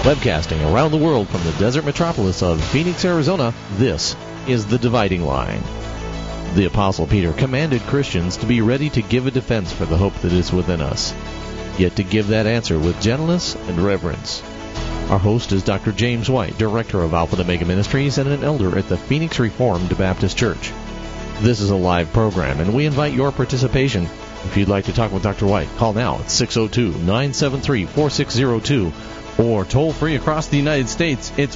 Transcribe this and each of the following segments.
Webcasting around the world from the desert metropolis of Phoenix, Arizona, this is The Dividing Line. The Apostle Peter commanded Christians to be ready to give a defense for the hope that is within us, yet to give that answer with gentleness and reverence. Our host is Dr. James White, Director of Alpha and Omega Ministries and an elder at the Phoenix Reformed Baptist Church. This is a live program, and we invite your participation. If you'd like to talk with Dr. White, call now at 602-973-4602, or toll free across the United States, it's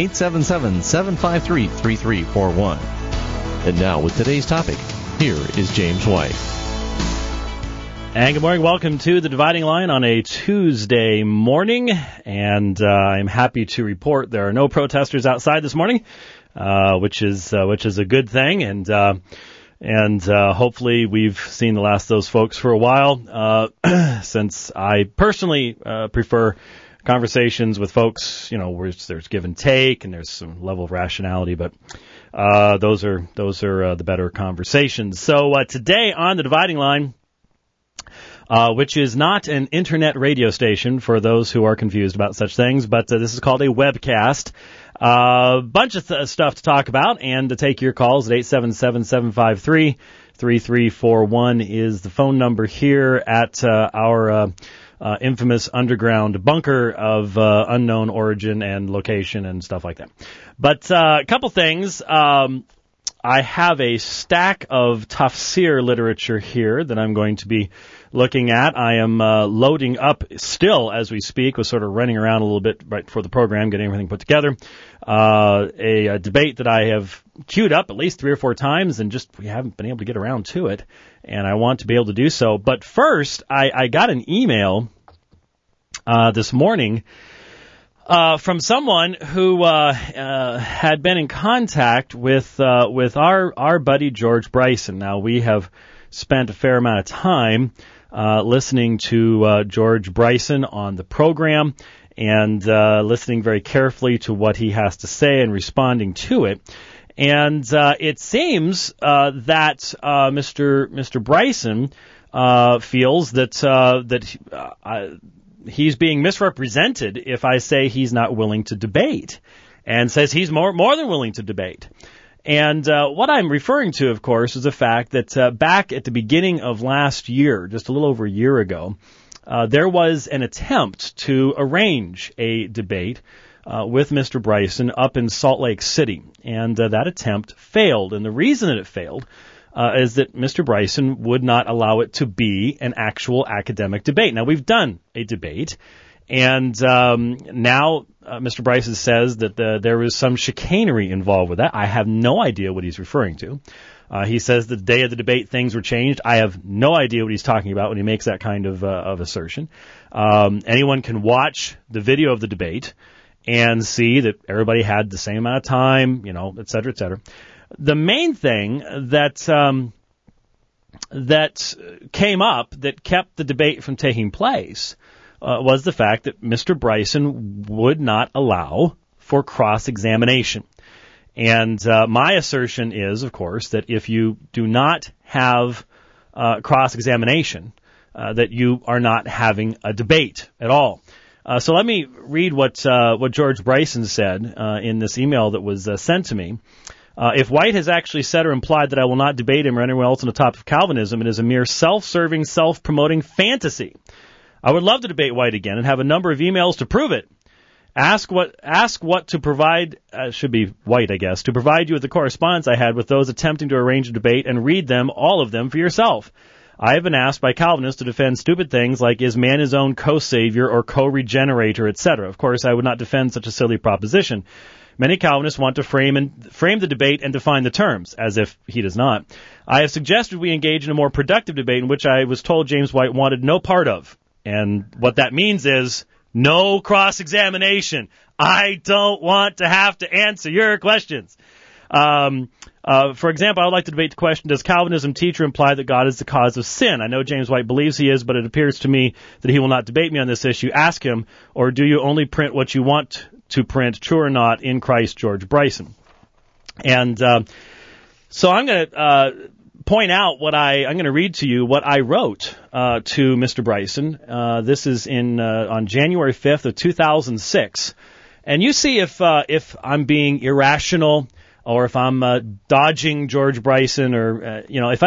1-877-753-3341. And now, with today's topic, here is James White. And good morning. Welcome to The Dividing Line on a Tuesday morning. And I'm happy to report there are no protesters outside this morning, which is a good thing. And hopefully we've seen the last of those folks for a while, since I personally prefer conversations with folks, where there's give and take and there's some level of rationality, but those are the better conversations. So today on The Dividing Line, which is not an internet radio station for those who are confused about such things, but this is called a webcast. Bunch of stuff to talk about and to take your calls at 877-753-3341 is the phone number here at our infamous underground bunker of unknown origin and location and stuff like that. But a couple things. I have a stack of Tafsir literature here that I'm going to be looking at. I am loading up still as we speak. Was sort of running around a little bit right before the program, getting everything put together. A debate that I have queued up at least 3 or 4 times, and just we haven't been able to get around to it. And I want to be able to do so. But first, I got an email this morning from someone who had been in contact with our buddy George Bryson. Now, we have spent a fair amount of time listening to George Bryson on the program and listening very carefully to what he has to say and responding to it. And it seems that Mr. Bryson feels that he's being misrepresented if I say he's not willing to debate, and says he's more than willing to debate. And what I'm referring to, of course, is the fact that back at the beginning of last year, just a little over a year ago, there was an attempt to arrange a debate with Mr. Bryson up in Salt Lake City, and that attempt failed. And the reason that it failed is that Mr. Bryson would not allow it to be an actual academic debate. Now, we've done a debate, and now Mr. Bryson says that there was some chicanery involved with that. I have no idea what he's referring to. He says the day of the debate things were changed. I have no idea what he's talking about when he makes that kind of assertion. Anyone can watch the video of the debate and see that everybody had the same amount of time, et cetera, et cetera. The main thing that came up that kept the debate from taking place was the fact that Mr. Bryson would not allow for cross-examination. And my assertion is, of course, that if you do not have cross-examination, that you are not having a debate at all. So let me read what George Bryson said in this email that was sent to me. If White has actually said or implied that I will not debate him or anyone else on the topic of Calvinism, it is a mere self-serving, self-promoting fantasy. I would love to debate White again and have a number of emails to prove it. Ask what to provide, should be White, I guess, to provide you with the correspondence I had with those attempting to arrange a debate and read them, all of them, for yourself. I have been asked by Calvinists to defend stupid things like is man his own co-savior or co-regenerator, etc. Of course, I would not defend such a silly proposition. Many Calvinists want to frame the debate and define the terms, as if he does not. I have suggested we engage in a more productive debate in which I was told James White wanted no part of. And what that means is no cross-examination. I don't want to have to answer your questions. For example, I would like to debate the question, does Calvinism teach or imply that God is the cause of sin? I know James White believes he is, but it appears to me that he will not debate me on this issue. Ask him, or do you only print what you want to print, true or not, in Christ, George Bryson? And so I'm going to point out I'm going to read to you what I wrote to Mr. Bryson. This is on January 5th of 2006. And you see if I'm being irrational or if I'm dodging George Bryson, or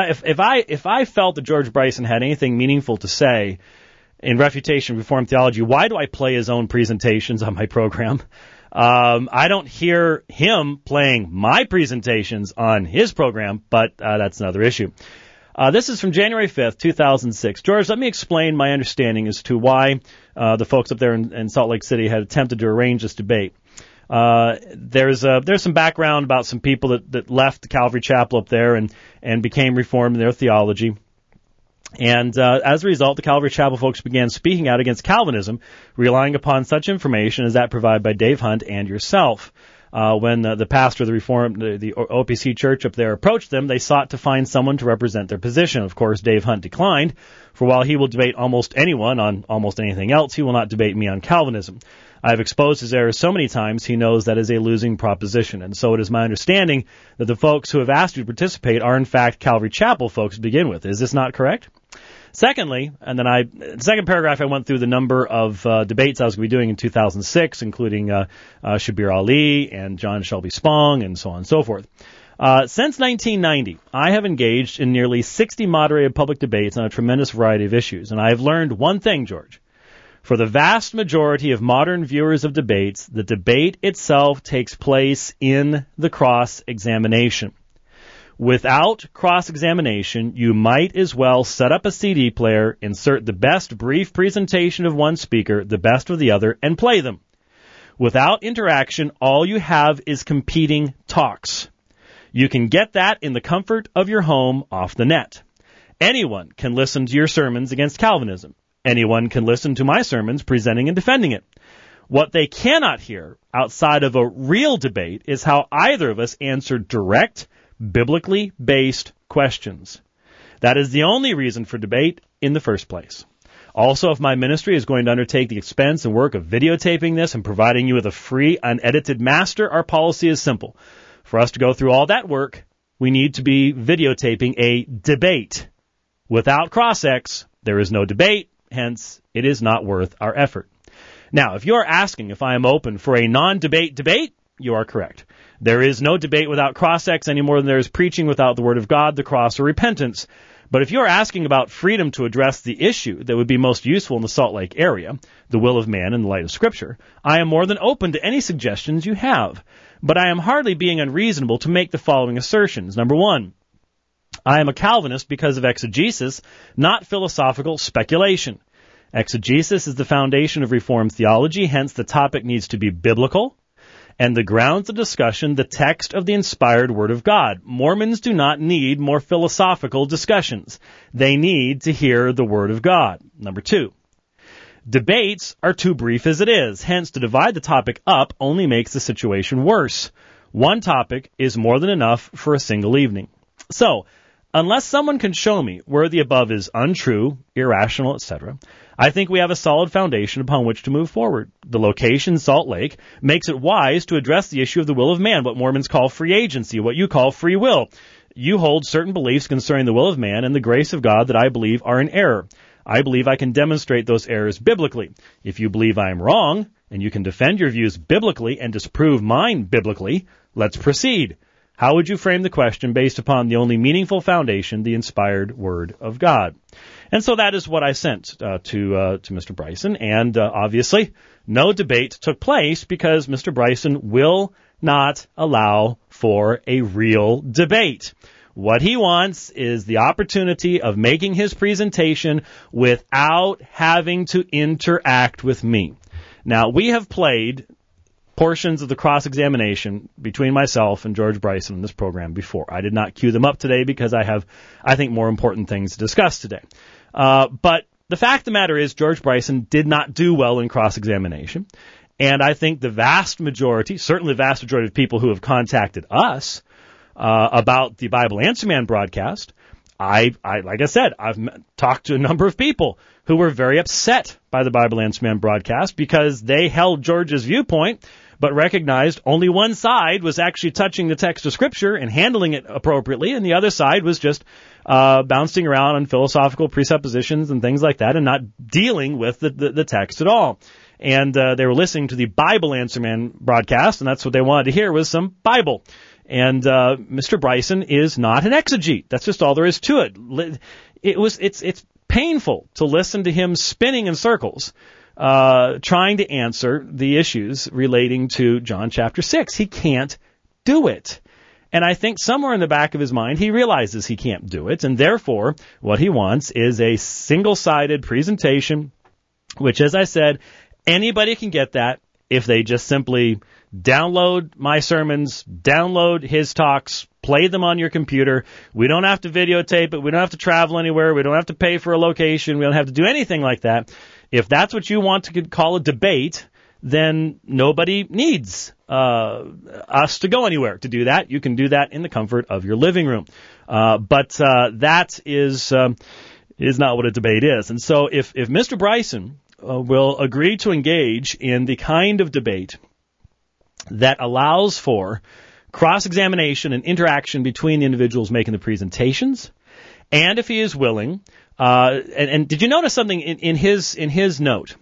if I felt that George Bryson had anything meaningful to say in refutation of Reformed theology, why do I play his own presentations on my program? I don't hear him playing my presentations on his program, but that's another issue. This is from January 5th, 2006. George, let me explain my understanding as to why the folks up there in Salt Lake City had attempted to arrange this debate. There's some background about some people that left the Calvary Chapel up there and became Reformed in their theology. And as a result, the Calvary Chapel folks began speaking out against Calvinism, relying upon such information as that provided by Dave Hunt and yourself. When the pastor of the the OPC church up there approached them, they sought to find someone to represent their position. Of course, Dave Hunt declined, for while he will debate almost anyone on almost anything else, he will not debate me on Calvinism. I have exposed his errors so many times, he knows that is a losing proposition. And so it is my understanding that the folks who have asked you to participate are in fact Calvary Chapel folks to begin with. Is this not correct? Secondly, and then the second paragraph I went through the number of debates I was going to be doing in 2006, including Shabir Ali and John Shelby Spong and so on and so forth. Since 1990, I have engaged in nearly 60 moderated public debates on a tremendous variety of issues, and I have learned one thing, George. For the vast majority of modern viewers of debates, the debate itself takes place in the cross-examination. Without cross-examination, you might as well set up a CD player, insert the best brief presentation of one speaker, the best of the other, and play them. Without interaction, all you have is competing talks. You can get that in the comfort of your home off the net. Anyone can listen to your sermons against Calvinism. Anyone can listen to my sermons presenting and defending it. What they cannot hear outside of a real debate is how either of us answer direct, biblically based questions. That is the only reason for debate in the first place. Also, if my ministry is going to undertake the expense and work of videotaping this and providing you with a free, unedited master, our policy is simple. For us to go through all that work, we need to be videotaping a debate. Without cross-ex, there is no debate, hence, it is not worth our effort. Now, if you are asking if I am open for a non-debate debate, you are correct. There is no debate without cross-ex any more than there is preaching without the Word of God, the cross, or repentance. But if you're asking about freedom to address the issue that would be most useful in the Salt Lake area, the will of man in the light of Scripture, I am more than open to any suggestions you have. But I am hardly being unreasonable to make the following assertions. Number one, I am a Calvinist because of exegesis, not philosophical speculation. Exegesis is the foundation of Reformed theology, hence the topic needs to be biblical, and the grounds of discussion, the text of the inspired Word of God. Mormons do not need more philosophical discussions. They need to hear the Word of God. Number two, debates are too brief as it is. Hence, to divide the topic up only makes the situation worse. One topic is more than enough for a single evening. So, unless someone can show me where the above is untrue, irrational, etc., I think we have a solid foundation upon which to move forward. The location, Salt Lake, makes it wise to address the issue of the will of man, what Mormons call free agency, what you call free will. You hold certain beliefs concerning the will of man and the grace of God that I believe are in error. I believe I can demonstrate those errors biblically. If you believe I am wrong, and you can defend your views biblically and disprove mine biblically, let's proceed. How would you frame the question based upon the only meaningful foundation, the inspired Word of God? And so that is what I sent to Mr. Bryson, and obviously no debate took place because Mr. Bryson will not allow for a real debate. What he wants is the opportunity of making his presentation without having to interact with me. Now, we have played portions of the cross-examination between myself and George Bryson in this program before. I did not cue them up today because I have, I think, more important things to discuss today. But the fact of the matter is George Bryson did not do well in cross-examination. And I think the vast majority, certainly the vast majority of people who have contacted us about the Bible Answer Man broadcast, I like I said, I've talked to a number of people who were very upset by the Bible Answer Man broadcast because they held George's viewpoint, but recognized only one side was actually touching the text of Scripture and handling it appropriately, and the other side was just bouncing around on philosophical presuppositions and things like that and not dealing with the text at all. And they were listening to the Bible Answer Man broadcast, and that's what they wanted to hear was some Bible. And Mr. Bryson is not an exegete. That's just all there is to it. It's painful to listen to him spinning in circles, trying to answer the issues relating to John chapter 6. He can't do it. And I think somewhere in the back of his mind, he realizes he can't do it. And therefore, what he wants is a single-sided presentation, which, as I said, anybody can get that if they just simply download my sermons, download his talks, play them on your computer. We don't have to videotape it. We don't have to travel anywhere. We don't have to pay for a location. We don't have to do anything like that. If that's what you want to call a debate, then nobody needs us to go anywhere to do that. You can do that in the comfort of your living room. But that is not what a debate is. And so if Mr. Bryson will agree to engage in the kind of debate that allows for cross-examination and interaction between the individuals making the presentations, and if he is willing, and did you notice something in his note?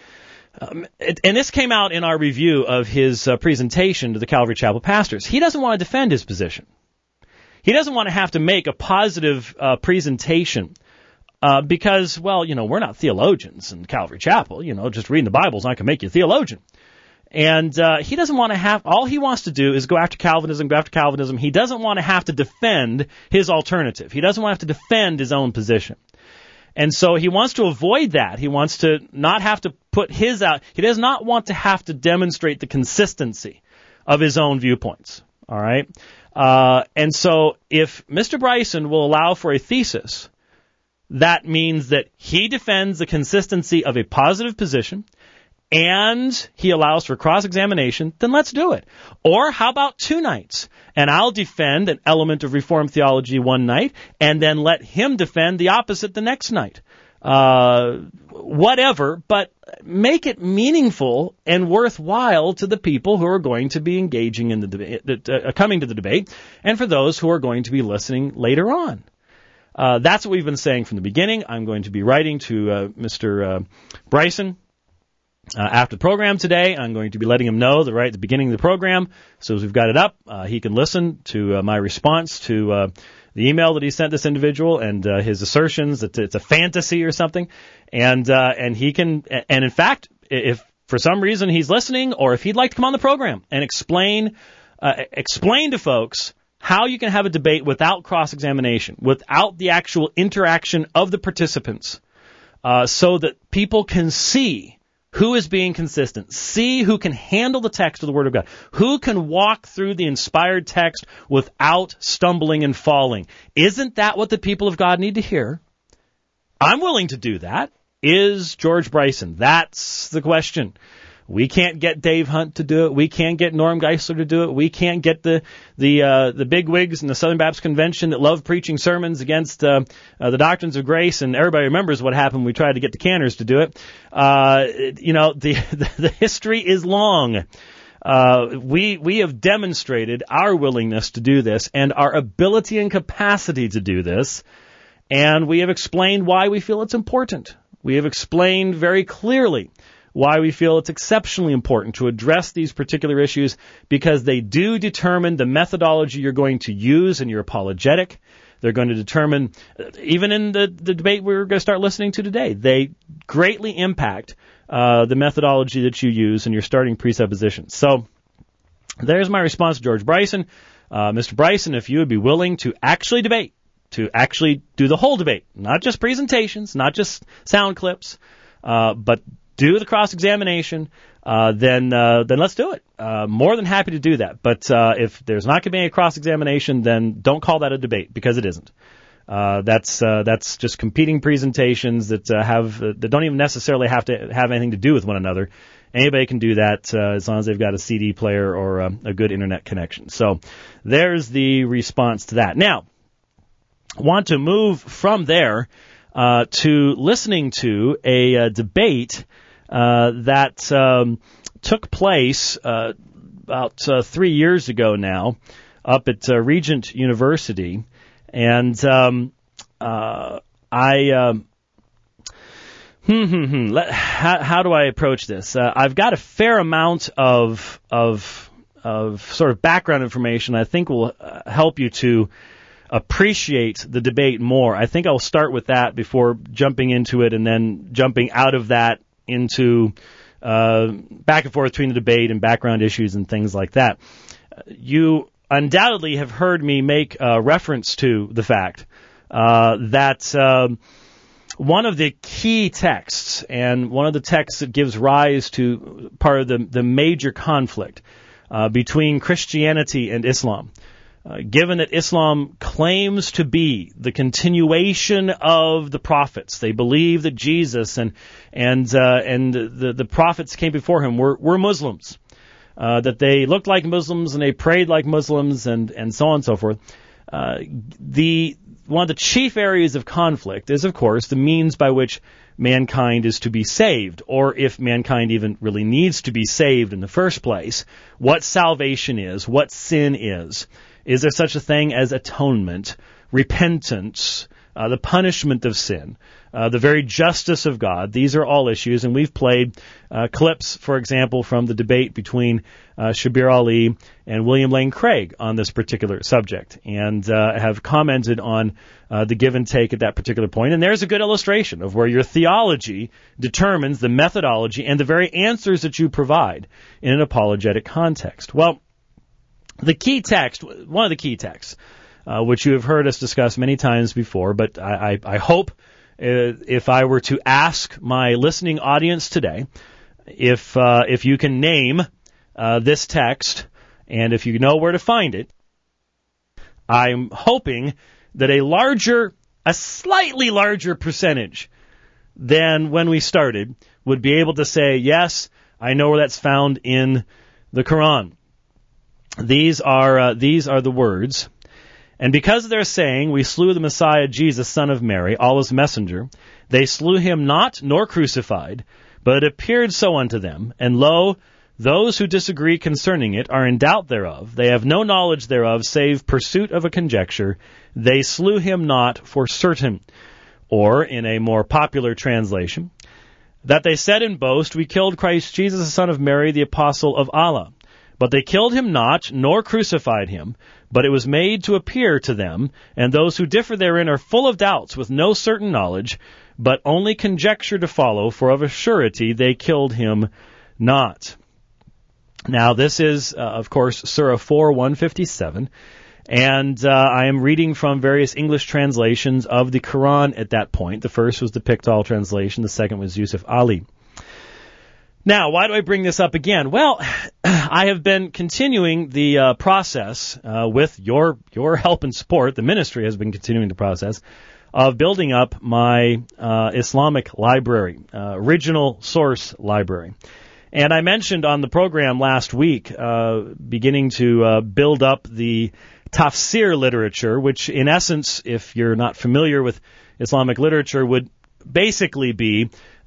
And this came out in our review of his presentation to the Calvary Chapel pastors. He doesn't want to defend his position. He doesn't want to have to make a positive presentation because, well, we're not theologians in Calvary Chapel. Just reading the Bible is not going to make you a theologian. And he doesn't want to have, all he wants to do is go after Calvinism. He doesn't want to have to defend his alternative. He doesn't want to have to defend his own position. And so he wants to avoid that. He wants to not have to put his out. He does not want to have to demonstrate the consistency of his own viewpoints. All right? And so if Mr. Bryson will allow for a thesis, that means that he defends the consistency of a positive position, and he allows for cross-examination, then let's do it. Or how about 2 nights? And I'll defend an element of Reformed theology one night, and then let him defend the opposite the next night. Whatever, but make it meaningful and worthwhile to the people who are going to be engaging in the debate, coming to the debate, and for those who are going to be listening later on. That's what we've been saying from the beginning. I'm going to be writing to Mr. Bryson after the program today. I'm going to be letting him know right at the beginning of the program, so as we've got it up, he can listen to my response to the email that he sent this individual and his assertions that it's a fantasy or something, and he can, and in fact, if for some reason he's listening, or if he'd like to come on the program and explain to folks how you can have a debate without cross-examination, without the actual interaction of the participants, so that people can see who is being consistent, see who can handle the text of the Word of God, who can walk through the inspired text without stumbling and falling. Isn't that what the people of God need to hear? I'm willing to do that. Is George Bryson? That's the question. We can't get Dave Hunt to do it. We can't get Norm Geisler to do it. We can't get the bigwigs in the Southern Baptist Convention that love preaching sermons against the doctrines of grace. And everybody remembers what happened when we tried to get the Canners to do it. The history is long. We have demonstrated our willingness to do this and our ability and capacity to do this. And we have explained why we feel it's important. We have explained very clearly why we feel it's exceptionally important to address these particular issues, because they do determine the methodology you're going to use in your apologetic. They're going to determine, even in the debate we're going to start listening to today, they greatly impact the methodology that you use in your starting presuppositions. So there's my response to George Bryson. Mr. Bryson, if you would be willing to actually debate, to actually do the whole debate, not just presentations, not just sound clips, but do the cross-examination, then let's do it. More than happy to do that. But if there's not going to be any cross-examination, then don't call that a debate, because it isn't. That's just competing presentations that don't even necessarily have to have anything to do with one another. Anybody can do that as long as they've got a CD player or a good internet connection. So there's the response to that. Now, I want to move from there to listening to a debate that took place about 3 years ago now, up at Regent University, and how do I approach this? I've got a fair amount of sort of background information I think will help you to appreciate the debate more. I think I'll start with that before jumping into it and then jumping out of that into back and forth between the debate and background issues and things like that. You undoubtedly have heard me make reference to the fact that one of the key texts, and one of the texts that gives rise to part of the major conflict between Christianity and Islam, given that Islam claims to be the continuation of the prophets, they believe that Jesus and the prophets came before him were Muslims, that they looked like Muslims and they prayed like Muslims, and so on and so forth. One of the chief areas of conflict is, of course, the means by which mankind is to be saved, or if mankind even really needs to be saved in the first place, what salvation is, what sin is. Is there such a thing as atonement, repentance, the punishment of sin, the very justice of God? These are all issues, and we've played clips, for example, from the debate between Shabir Ali and William Lane Craig on this particular subject, and have commented on the give and take at that particular point. And there's a good illustration of where your theology determines the methodology and the very answers that you provide in an apologetic context. Well, the key text, one of the key texts, which you have heard us discuss many times before, but I hope if I were to ask my listening audience today, if you can name this text, and if you know where to find it, I'm hoping that a slightly larger percentage than when we started would be able to say, yes, I know where that's found in the Quran. These are the words. And because of their saying, we slew the Messiah, Jesus, son of Mary, Allah's messenger, they slew him not, nor crucified, but it appeared so unto them. And lo, those who disagree concerning it are in doubt thereof. They have no knowledge thereof, save pursuit of a conjecture. They slew him not for certain. Or, in a more popular translation, that they said in boast, we killed Christ Jesus, the son of Mary, the apostle of Allah. But they killed him not, nor crucified him, but it was made to appear to them, and those who differ therein are full of doubts, with no certain knowledge, but only conjecture to follow, for of a surety they killed him not. Now, this is, of course, Surah 4:157, and I am reading from various English translations of the Quran at that point. The first was the Pickthall translation, the second was Yusuf Ali. Now, why do I bring this up again? Well, I have been continuing the process with your help and support. The ministry has been continuing the process of building up my Islamic library, original source library. And I mentioned on the program last week, beginning to build up the tafsir literature, which in essence, if you're not familiar with Islamic literature, would basically be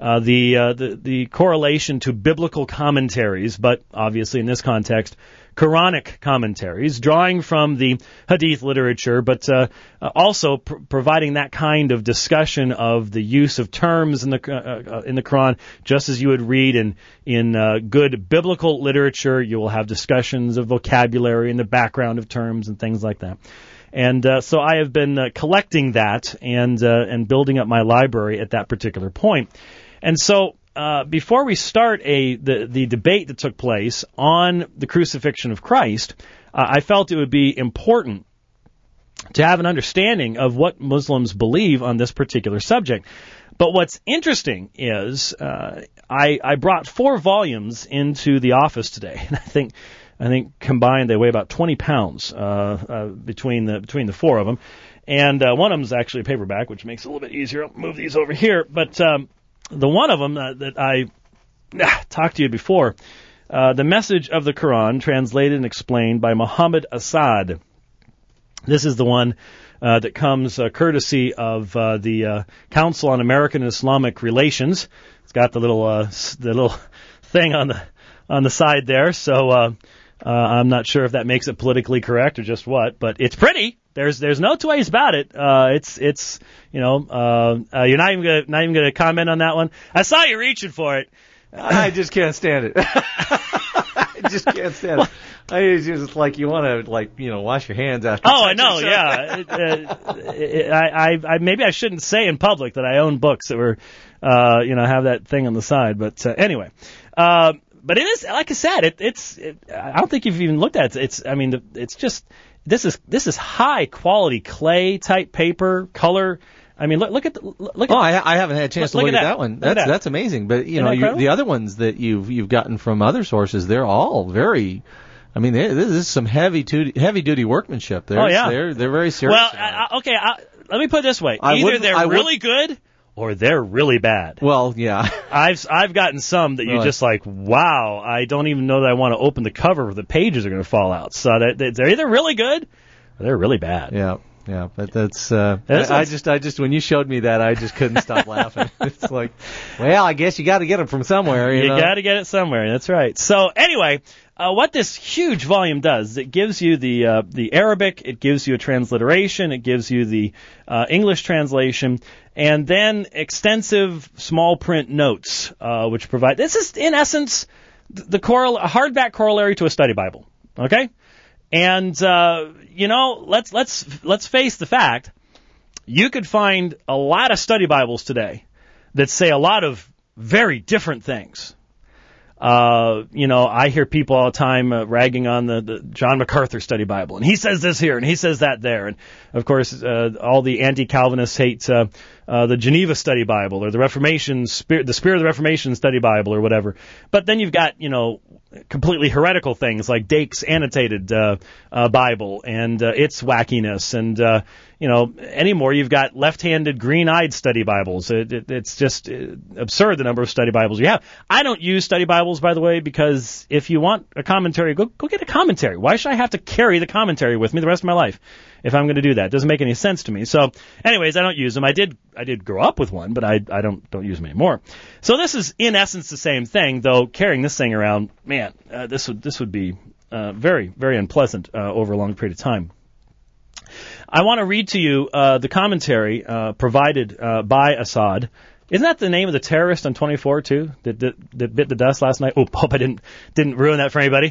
the correlation to biblical commentaries, but obviously in this context, Quranic commentaries, drawing from the Hadith literature, but also providing that kind of discussion of the use of terms in the Quran, just as you would read in good biblical literature. You will have discussions of vocabulary and the background of terms and things like that. And so I have been collecting that and building up my library at that particular point. And so before we start the debate that took place on the crucifixion of Christ, I felt it would be important to have an understanding of what Muslims believe on this particular subject. But what's interesting is I brought 4 volumes into the office today, and I think combined they weigh about 20 pounds between the 4 of them. And one of them is actually a paperback, which makes it a little bit easier. I'll move these over here. But the one of them that I talked to you before, The Message of the Quran, translated and explained by Muhammad Asad. This is the one that comes courtesy of the Council on American and Islamic Relations. It's got the little thing on the side there. So I'm not sure if that makes it politically correct or just what, but it's pretty. There's no two ways about it. It's you're not even gonna comment on that one. I saw you reaching for it. I just can't stand it. I just can't stand it. It's just like you want to wash your hands after. Oh, I know. Yeah. I maybe I shouldn't say in public that I own books that were have that thing on the side, but anyway. But it is, like I said, I don't think you've even looked at it. This is high quality clay type paper, color. I mean, look at. I haven't had a chance to look at that one. That's amazing. But the other ones that you've gotten from other sources, they're all very. I mean, this is some heavy duty workmanship. They're very serious. Well, let me put it this way: either they're really good or they're really bad. Well, yeah. I've gotten some that you're just like, wow, I don't even know that I want to open the cover. The pages are going to fall out. So they're either really good or they're really bad. Yeah. Yeah, but that's. I just when you showed me that, I just couldn't stop laughing. It's like, well, I guess you got to get them from somewhere. You know? Got to get it somewhere. That's right. So anyway, what this huge volume does, it gives you the Arabic, it gives you a transliteration, it gives you the English translation, and then extensive small print notes, which provide. This is in essence a hardback corollary to a study Bible. Okay. And let's face the fact, you could find a lot of study Bibles today that say a lot of very different things. I hear people all the time ragging on the John MacArthur Study Bible, and he says this here and he says that there, and of course all the anti-Calvinists hate the Geneva Study Bible or the Reformation the Spirit of the Reformation Study Bible or whatever. But then you've got completely heretical things like Dake's annotated Bible and its wackiness, and anymore you've got left-handed green-eyed study Bibles. It's just absurd the number of study Bibles you have. I don't use study Bibles, by the way, because if you want a commentary, go get a commentary. Why should I have to carry the commentary with me the rest of my life if I'm going to do that? It doesn't make any sense to me. So, anyways, I don't use them. I did grow up with one, but I don't use them anymore. So this is in essence the same thing, though carrying this thing around, man, this would be very, very unpleasant over a long period of time. I want to read to you the commentary provided by Assad. Isn't that the name of the terrorist on 24 too that bit the dust last night? Oh, hope I didn't ruin that for anybody.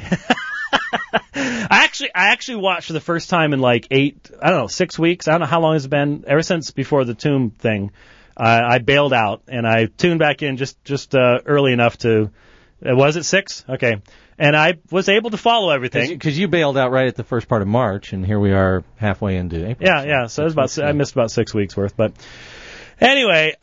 I actually watched for the first time in 6 weeks. I don't know how long it's been. Ever since before the tomb thing, I bailed out and I tuned back in just early enough to. Was it 6? Okay. And I was able to follow everything. Because you bailed out right at the first part of March, and here we are halfway into April. Yeah. So it was I missed about 6 weeks worth. But anyway,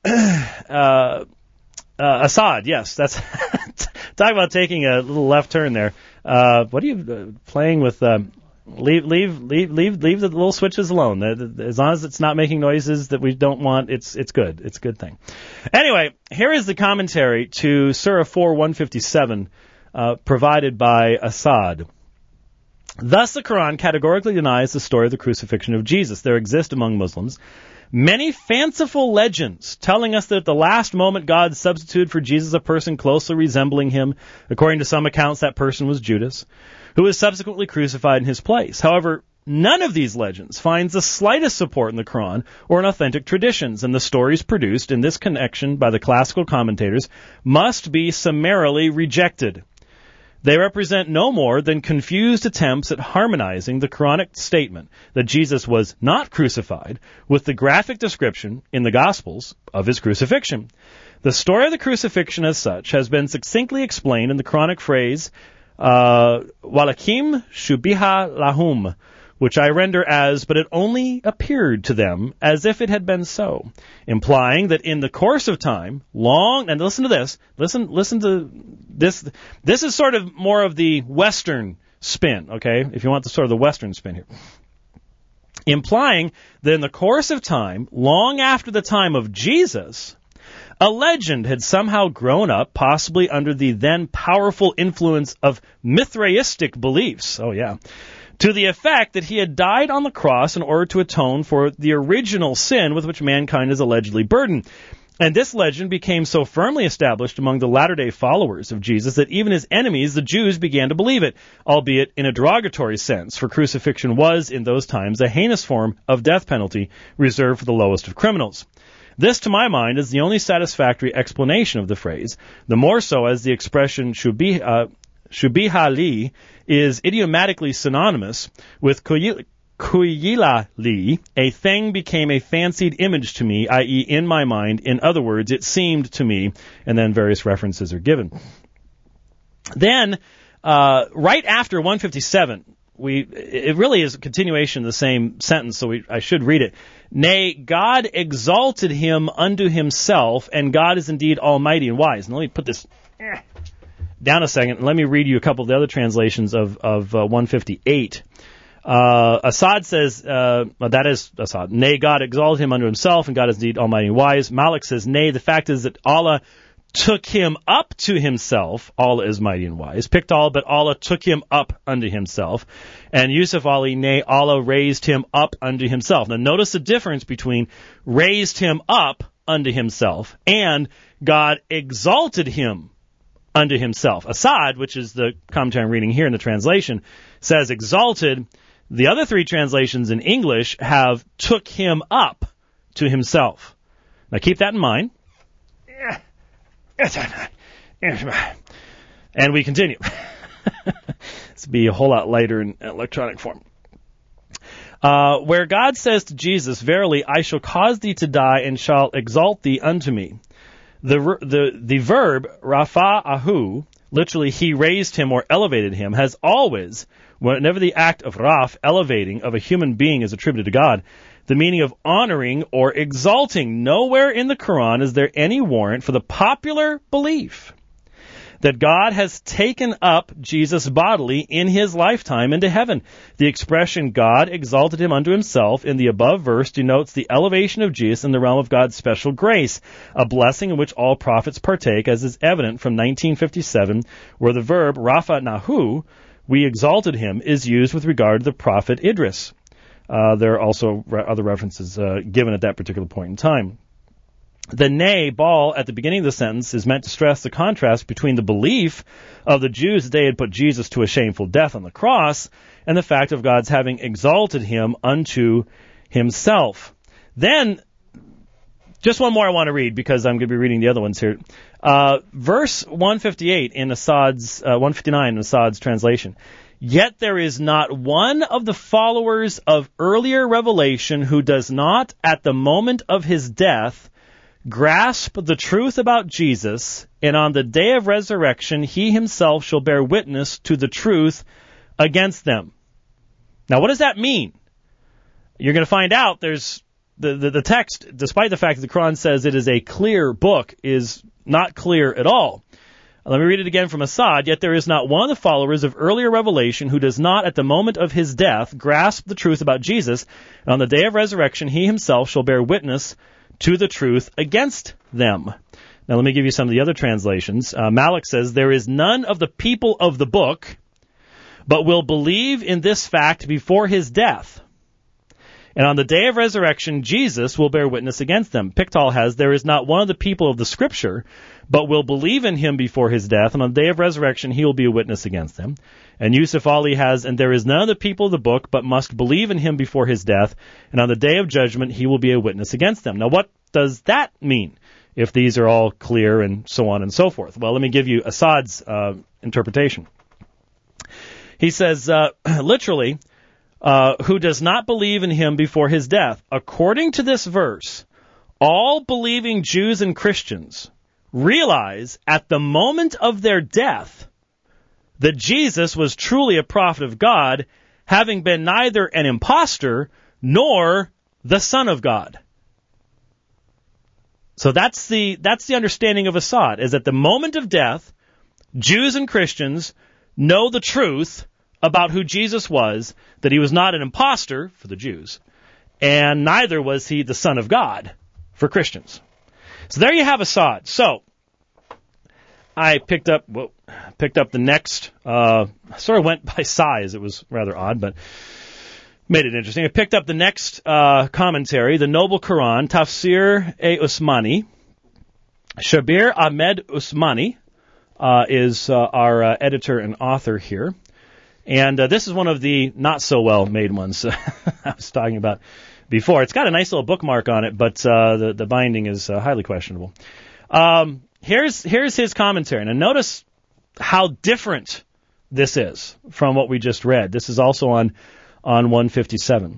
Assad, yes, that's talk about taking a little left turn there. What are you playing with? Leave the little switches alone. As long as it's not making noises that we don't want, it's good. It's a good thing. Anyway, here is the commentary to Surah 4:157. Provided by Assad. Thus, the Quran categorically denies the story of the crucifixion of Jesus. There exist among Muslims many fanciful legends telling us that at the last moment God substituted for Jesus a person closely resembling him. According to some accounts, that person was Judas, who was subsequently crucified in his place. However, none of these legends finds the slightest support in the Quran or in authentic traditions, and the stories produced in this connection by the classical commentators must be summarily rejected. They represent no more than confused attempts at harmonizing the Quranic statement that Jesus was not crucified with the graphic description in the Gospels of his crucifixion. The story of the crucifixion as such has been succinctly explained in the Quranic phrase, Walakim shubiha lahum, which I render as, but it only appeared to them as if it had been so, implying that in the course of time, and listen to this, listen to this, this is sort of more of the Western spin, okay, if you want the sort of the Western spin here, implying that in the course of time, long after the time of Jesus, a legend had somehow grown up, possibly under the then powerful influence of Mithraistic beliefs, to the effect that he had died on the cross in order to atone for the original sin with which mankind is allegedly burdened. And this legend became so firmly established among the latter-day followers of Jesus that even his enemies, the Jews, began to believe it, albeit in a derogatory sense, for crucifixion was, in those times, a heinous form of death penalty reserved for the lowest of criminals. This, to my mind, is the only satisfactory explanation of the phrase, the more so as the expression shubiha li is idiomatically synonymous with Kuyila li, a thing became a fancied image to me, i.e. in my mind. In other words, it seemed to me, and then various references are given. Then, right after 157, it really is a continuation of the same sentence, so I should read it. Nay, God exalted him unto himself, and God is indeed almighty and wise. And let me put this down a second, and let me read you a couple of the other translations of 158. Assad says, that is Assad, nay, God exalted him unto himself, and God is indeed almighty and wise. Malik says, nay, the fact is that Allah took him up to himself. Allah is mighty and wise. Pickthall, but Allah took him up unto himself. And Yusuf Ali, nay, Allah raised him up unto himself. Now notice the difference between raised him up unto himself and God exalted him unto himself. Assad, which is the commentary I'm reading here in the translation, says exalted. The other three translations in English have took him up to himself. Now keep that in mind. And we continue. This will be a whole lot later in electronic form. Where God says to Jesus, verily, I shall cause thee to die and shall exalt thee unto me. The verb rafa'ahu, literally he raised him or elevated him, has always, whenever the act of raf, elevating, of a human being is attributed to God, the meaning of honoring or exalting. Nowhere in the Quran is there any warrant for the popular belief that God has taken up Jesus bodily in his lifetime into heaven. The expression God exalted him unto himself in the above verse denotes the elevation of Jesus in the realm of God's special grace, a blessing in which all prophets partake, as is evident from 1957, where the verb rafa'nahu, we exalted him, is used with regard to the prophet Idris. There are also other references given at that particular point in time. The nay, bal, at the beginning of the sentence is meant to stress the contrast between the belief of the Jews that they had put Jesus to a shameful death on the cross and the fact of God's having exalted him unto himself. Then, just one more I want to read because I'm going to be reading the other ones here. Verse 158 in Assad's, 159 in Assad's translation. Yet there is not one of the followers of earlier revelation who does not, at the moment of his death, grasp the truth about Jesus, and on the day of resurrection he himself shall bear witness to the truth against them. Now, what does that mean? You're going to find out there's the text, despite the fact that the Quran says it is a clear book, is not clear at all. Let me read it again from Assad. Yet there is not one of the followers of earlier revelation who does not, at the moment of his death, grasp the truth about Jesus, and on the day of resurrection he himself shall bear witness to the truth against them. Now let me give you some of the other translations. Malik says, there is none of the people of the book, but will believe in this fact before his death. And on the day of resurrection, Jesus will bear witness against them. Pickthall has, there is not one of the people of the scripture, but will believe in him before his death, and on the day of resurrection he will be a witness against them. And Yusuf Ali has, and there is none of the people of the book, but must believe in him before his death, and on the day of judgment he will be a witness against them. Now what does that mean, if these are all clear and so on and so forth? Well, let me give you Assad's interpretation. He says, literally, who does not believe in him before his death. According to this verse, all believing Jews and Christians realize at the moment of their death that Jesus was truly a prophet of God, having been neither an impostor nor the Son of God. So that's the understanding of Assad, is at the moment of death, Jews and Christians know the truth about who Jesus was, that he was not an impostor for the Jews, and neither was he the Son of God for Christians. So there you have Assad. So I picked up the next, sort of went by size. It was rather odd, but made it interesting. I picked up the next commentary, the Noble Quran, Tafsir-e-Usmani, Shabir Ahmed Usmani is our editor and author here. And this is one of the not-so-well-made ones I was talking about before. It's got a nice little bookmark on it, but the binding is highly questionable. Here's his commentary. Now, notice how different this is from what we just read. This is also on 157.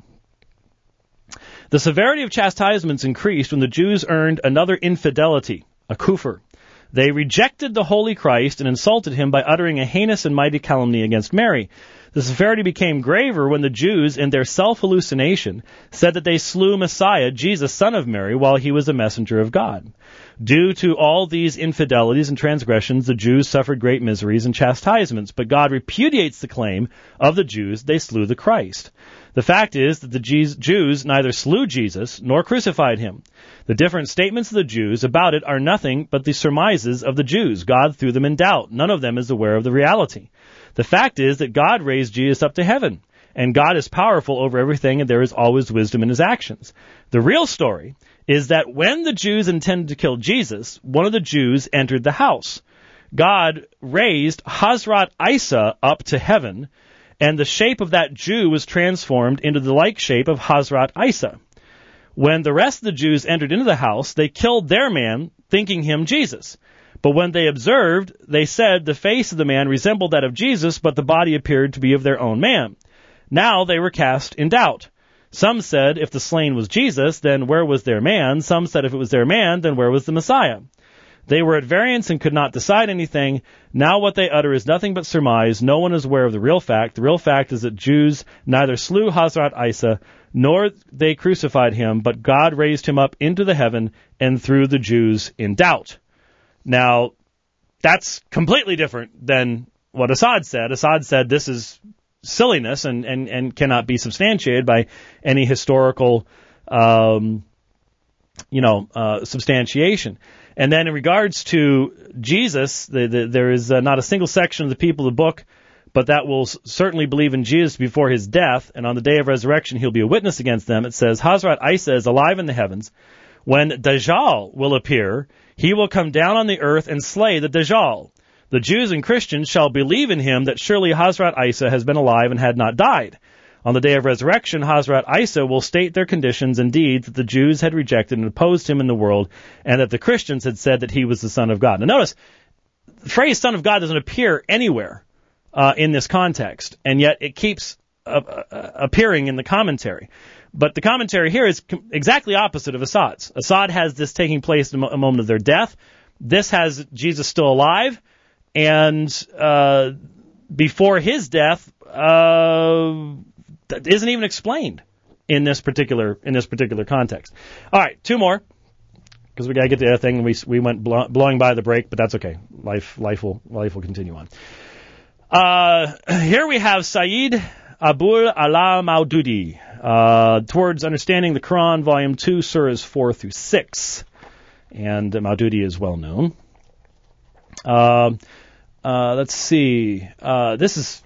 The severity of chastisements increased when the Jews earned another infidelity, a kufr. They rejected the Holy Christ and insulted him by uttering a heinous and mighty calumny against Mary. The severity became graver when the Jews, in their self-hallucination, said that they slew Messiah, Jesus, son of Mary, while he was a messenger of God. Due to all these infidelities and transgressions, the Jews suffered great miseries and chastisements, but God repudiates the claim of the Jews they slew the Christ. The fact is that the Jews neither slew Jesus nor crucified him. The different statements of the Jews about it are nothing but the surmises of the Jews. God threw them in doubt. None of them is aware of the reality. The fact is that God raised Jesus up to heaven, and God is powerful over everything, and there is always wisdom in his actions. The real story is that when the Jews intended to kill Jesus, one of the Jews entered the house. God raised Hazrat Isa up to heaven, and the shape of that Jew was transformed into the like shape of Hazrat Isa. When the rest of the Jews entered into the house, they killed their man, thinking him Jesus. But when they observed, they said the face of the man resembled that of Jesus, but the body appeared to be of their own man. Now they were cast in doubt. Some said, if the slain was Jesus, then where was their man? Some said, if it was their man, then where was the Messiah? They were at variance and could not decide anything. Now what they utter is nothing but surmise. No one is aware of the real fact. The real fact is that Jews neither slew Hazrat Isa, nor they crucified him, but God raised him up into the heaven and threw the Jews in doubt. Now, that's completely different than what Assad said. Assad said this is silliness and cannot be substantiated by any historical, substantiation. And then in regards to Jesus, there is not a single section of the people of the book, but that will certainly believe in Jesus before his death, and on the day of resurrection he'll be a witness against them. It says, Hazrat Isa is alive in the heavens. When Dajjal will appear, he will come down on the earth and slay the Dajjal. The Jews and Christians shall believe in him that surely Hazrat Isa has been alive and had not died. On the day of resurrection, Hazrat Isa will state their conditions and deeds that the Jews had rejected and opposed him in the world, and that the Christians had said that he was the Son of God. Now notice, the phrase Son of God doesn't appear anywhere in this context, and yet it keeps appearing in the commentary. But the commentary here is exactly opposite of Assad's. Assad has this taking place in a moment of their death. This has Jesus still alive, and before his death, that isn't even explained in this particular context. All right, two more, because we got to get to the other thing. We went blowing by the break, but that's okay. Life will continue on. Here we have Sayyid Abul Ala Maududi, Towards Understanding the Quran, Volume 2, Surahs 4 through 6. And Maududi is well known. Let's see. This is...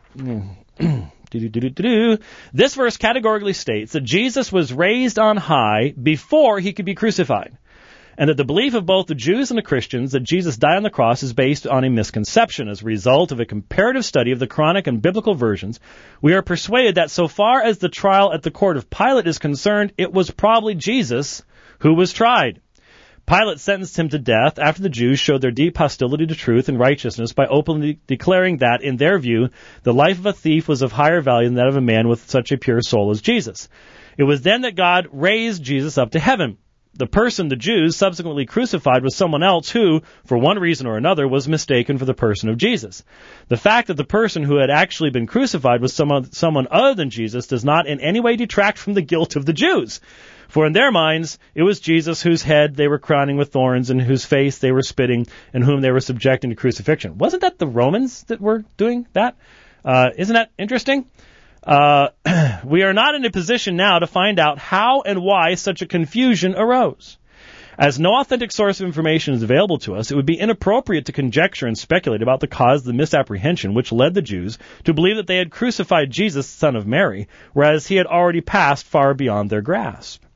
This verse categorically states that Jesus was raised on high before he could be crucified, and that the belief of both the Jews and the Christians that Jesus died on the cross is based on a misconception. As a result of a comparative study of the Quranic and biblical versions, we are persuaded that so far as the trial at the court of Pilate is concerned, it was probably Jesus who was tried. Pilate sentenced him to death after the Jews showed their deep hostility to truth and righteousness by openly declaring that, in their view, the life of a thief was of higher value than that of a man with such a pure soul as Jesus. It was then that God raised Jesus up to heaven. The person the Jews subsequently crucified was someone else who, for one reason or another, was mistaken for the person of Jesus. The fact that the person who had actually been crucified was someone other than Jesus does not in any way detract from the guilt of the Jews. For in their minds, it was Jesus whose head they were crowning with thorns and whose face they were spitting and whom they were subjecting to crucifixion. Wasn't that the Romans that were doing that? Isn't that interesting? We are not in a position now to find out how and why such a confusion arose. As no authentic source of information is available to us, it would be inappropriate to conjecture and speculate about the cause of the misapprehension which led the Jews to believe that they had crucified Jesus, son of Mary, whereas he had already passed far beyond their grasp.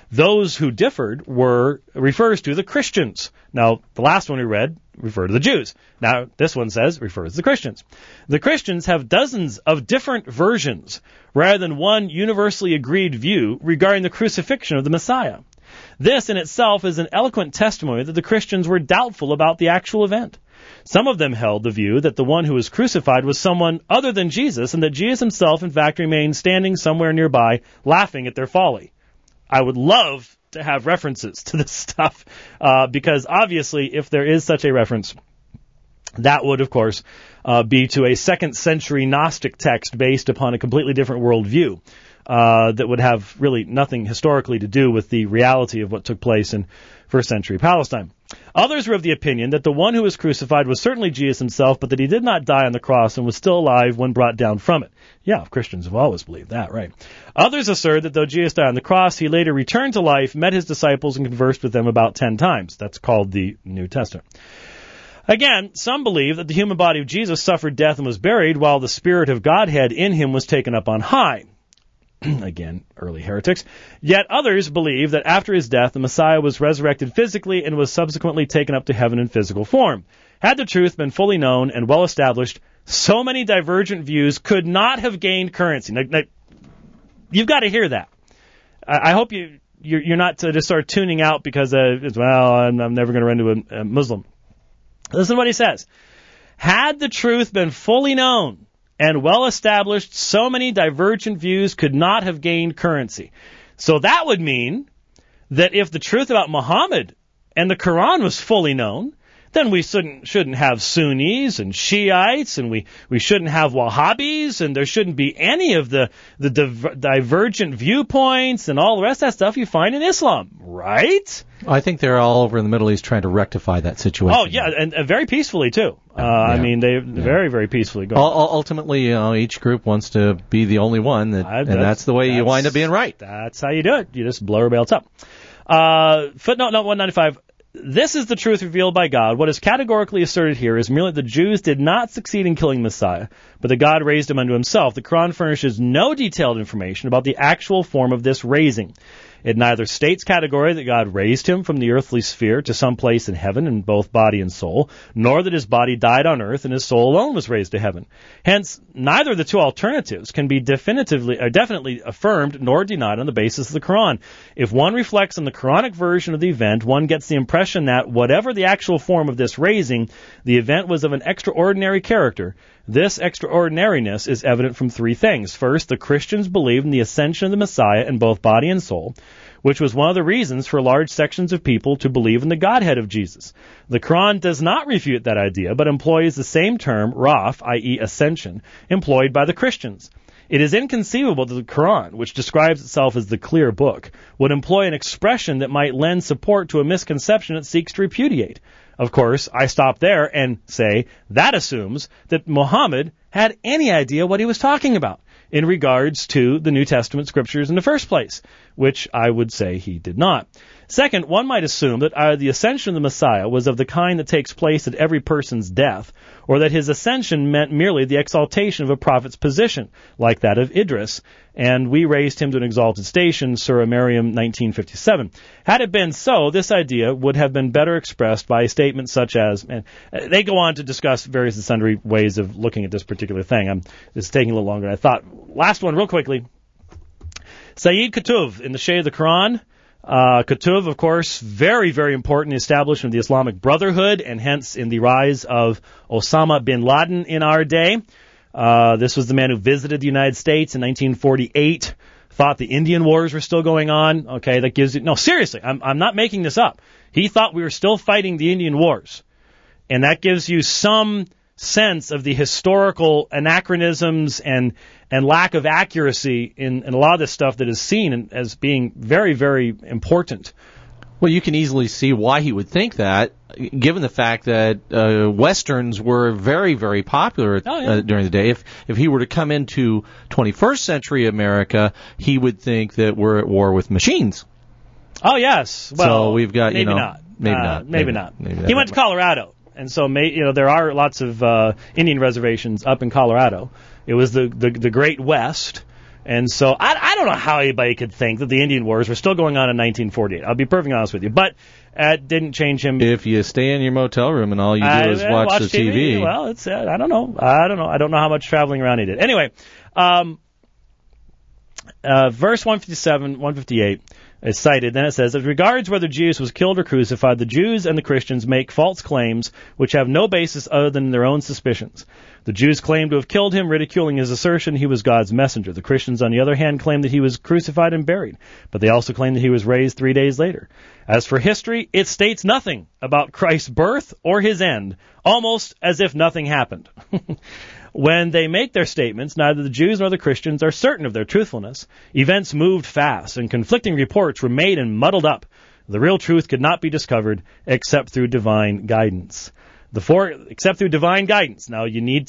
Those who differed refers to the Christians. Now, the last one we read referred to the Jews. Now, this one says refers to the Christians. The Christians have dozens of different versions rather than one universally agreed view regarding the crucifixion of the Messiah. This in itself is an eloquent testimony that the Christians were doubtful about the actual event. Some of them held the view that the one who was crucified was someone other than Jesus, and that Jesus himself, in fact, remained standing somewhere nearby, laughing at their folly. I would love to have references to this stuff, because obviously, if there is such a reference, that would, of course, be to a 2nd century Gnostic text based upon a completely different worldview. That would have really nothing historically to do with the reality of what took place in 1st century Palestine. Others were of the opinion that the one who was crucified was certainly Jesus himself, but that he did not die on the cross and was still alive when brought down from it. Yeah, Christians have always believed that, right? Others assert that though Jesus died on the cross, he later returned to life, met his disciples, and conversed with them about 10 times. That's called the New Testament. Again, some believe that the human body of Jesus suffered death and was buried, while the Spirit of Godhead in him was taken up on high. Again, early heretics. Yet others believe that after his death, the Messiah was resurrected physically and was subsequently taken up to heaven in physical form. Had the truth been fully known and well established, so many divergent views could not have gained currency. Now, you've got to hear that. I hope you're not just sort of tuning out because, I'm never going to run into a Muslim. Listen to what he says. Had the truth been fully known and well established, so many divergent views could not have gained currency. So that would mean that if the truth about Muhammad and the Quran was fully known, then we shouldn't have Sunnis and Shiites, and we shouldn't have Wahhabis, and there shouldn't be any of the divergent viewpoints and all the rest of that stuff you find in Islam, right? I think they're all over in the Middle East trying to rectify that situation. Oh, yeah, and very peacefully, too. I mean, they very, very peacefully go. Ultimately, each group wants to be the only one, and that's the way you wind up being right. That's how you do it. You just blow her belts up. Footnote 195. This is the truth revealed by God. What is categorically asserted here is merely that the Jews did not succeed in killing Messiah, but that God raised him unto himself. The Quran furnishes no detailed information about the actual form of this raising. It neither states categorically that God raised him from the earthly sphere to some place in heaven in both body and soul, nor that his body died on earth and his soul alone was raised to heaven. Hence, neither of the two alternatives can be definitely affirmed nor denied on the basis of the Quran. If one reflects on the Quranic version of the event, one gets the impression that, whatever the actual form of this raising, the event was of an extraordinary character. This extraordinariness is evident from 3 things. First, the Christians believed in the ascension of the Messiah in both body and soul, which was one of the reasons for large sections of people to believe in the Godhead of Jesus. The Quran does not refute that idea, but employs the same term, Raf, i.e. ascension, employed by the Christians. It is inconceivable that the Quran, which describes itself as the clear book, would employ an expression that might lend support to a misconception it seeks to repudiate. Of course, I stop there and say that assumes that Muhammad had any idea what he was talking about in regards to the New Testament scriptures in the first place, which I would say he did not. Second, one might assume that the ascension of the Messiah was of the kind that takes place at every person's death, or that his ascension meant merely the exaltation of a prophet's position, like that of Idris, and we raised him to an exalted station, Surah Maryam 1957. Had it been so, this idea would have been better expressed by a statement such as, and they go on to discuss various and sundry ways of looking at this particular thing. This is taking a little longer than I thought. Last one, real quickly. Sayyid Qutb, in the shade of the Quran. Qutb, of course, very, very important in the establishment of the Islamic Brotherhood, and hence in the rise of Osama bin Laden in our day. This was the man who visited the United States in 1948, thought the Indian Wars were still going on. Okay, that gives you... No, seriously, I'm not making this up. He thought we were still fighting the Indian Wars. And that gives you some sense of the historical anachronisms and lack of accuracy in a lot of this stuff that is seen as being very, very important. Well, you can easily see why he would think that, given the fact that Westerns were very, very popular during the day. If he were to come into 21st century America, he would think that we're at war with machines. Oh, yes. Well, so we've got, maybe not. Maybe not. He went to Colorado. And so, there are lots of Indian reservations up in Colorado. It was the Great West, And so I don't know how anybody could think that the Indian Wars were still going on in 1948. I'll be perfectly honest with you. But it didn't change him. If you stay in your motel room and all you do is watch the TV. Well, it's I don't know. I don't know how much traveling around he did. Anyway, verse 157, 158 is cited. Then it says, as regards whether Jesus was killed or crucified, the Jews and the Christians make false claims which have no basis other than their own suspicions. The Jews claim to have killed him, ridiculing his assertion he was God's messenger. The Christians, on the other hand, claim that he was crucified and buried, but they also claim that he was raised 3 days later. As for history, it states nothing about Christ's birth or his end, almost as if nothing happened. When they make their statements, neither the Jews nor the Christians are certain of their truthfulness. Events moved fast, and conflicting reports were made and muddled up. The real truth could not be discovered except through divine guidance. Except through divine guidance. Now, you need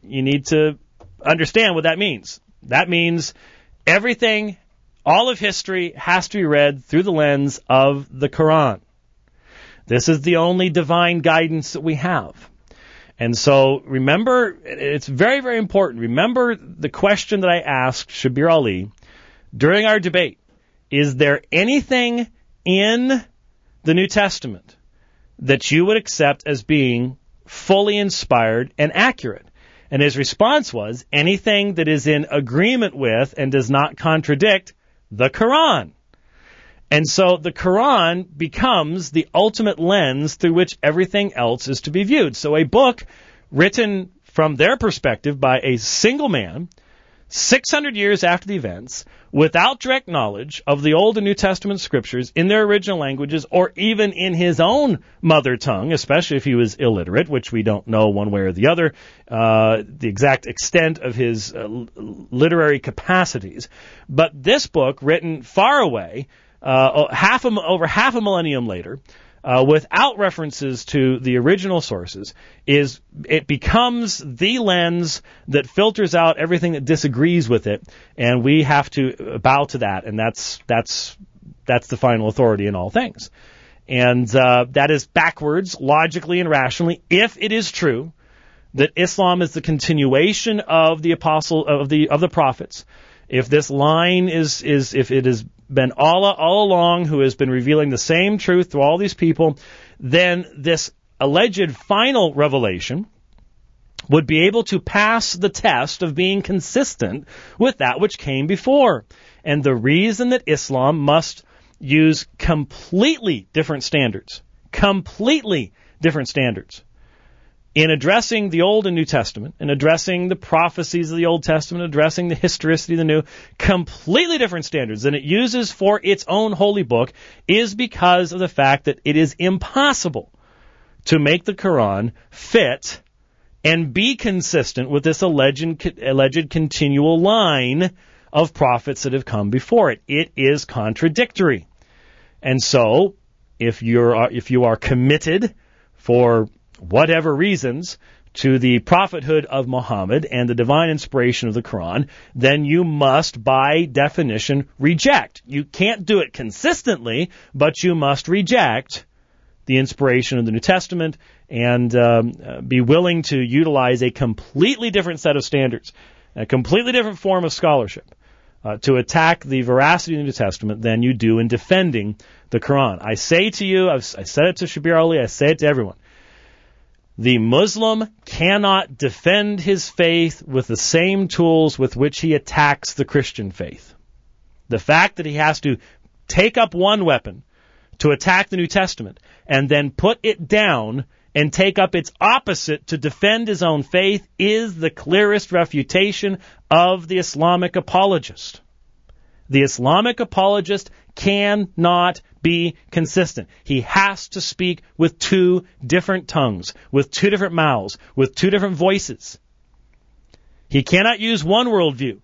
to understand what that means. That means everything, all of history, has to be read through the lens of the Quran. This is the only divine guidance that we have. And so, remember, it's very, very important. Remember the question that I asked Shabir Ali during our debate. Is there anything in the New Testament that you would accept as being fully inspired and accurate? And his response was, anything that is in agreement with and does not contradict the Quran. And so the Quran becomes the ultimate lens through which everything else is to be viewed. So a book written from their perspective by a single man, 600 years after the events, without direct knowledge of the Old and New Testament scriptures in their original languages or even in his own mother tongue, especially if he was illiterate, which we don't know one way or the other, the exact extent of his literary capacities. But this book, written far away, over half a millennium later, without references to the original sources, it becomes the lens that filters out everything that disagrees with it, and we have to bow to that, and that's the final authority in all things. And that is backwards, logically and rationally, if it is true that Islam is the continuation of the the prophets. If this line if it has been Allah all along who has been revealing the same truth to all these people, then this alleged final revelation would be able to pass the test of being consistent with that which came before. And the reason that Islam must use completely different standards in addressing the Old and New Testament, in addressing the prophecies of the Old Testament, addressing the historicity of the New, completely different standards than it uses for its own holy book, is because of the fact that it is impossible to make the Quran fit and be consistent with this alleged continual line of prophets that have come before it. It is contradictory. And so, if you are committed for whatever reasons to the prophethood of Muhammad and the divine inspiration of the Quran, then you must, by definition, reject. You can't do it consistently, but you must reject the inspiration of the New Testament and be willing to utilize a completely different set of standards, a completely different form of scholarship to attack the veracity of the New Testament than you do in defending the Quran. I say to you, I said it to Shabir Ali, I say it to everyone, the Muslim cannot defend his faith with the same tools with which he attacks the Christian faith. The fact that he has to take up one weapon to attack the New Testament and then put it down and take up its opposite to defend his own faith is the clearest refutation of the Islamic apologist. The Islamic apologist cannot be consistent. He has to speak with two different tongues, with two different mouths, with two different voices. He cannot use one worldview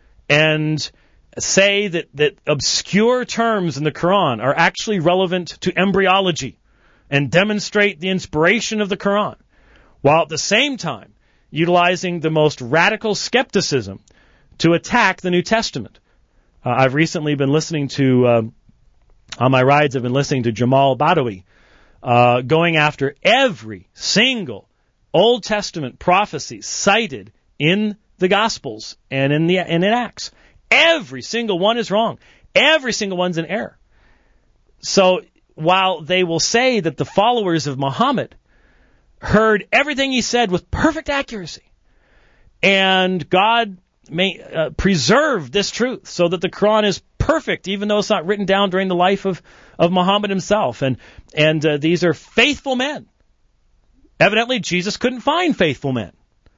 and say that obscure terms in the Quran are actually relevant to embryology and demonstrate the inspiration of the Quran, while at the same time utilizing the most radical skepticism to attack the New Testament. I've recently been listening to, on my rides, I've been listening to Jamal Badawi, going after every single Old Testament prophecy cited in the Gospels and in Acts. Every single one is wrong. Every single one's in error. So while they will say that the followers of Muhammad heard everything he said with perfect accuracy, and God may preserve this truth so that the Quran is perfect, even though it's not written down during the life of Muhammad himself, and these are faithful men. Evidently, Jesus couldn't find faithful men.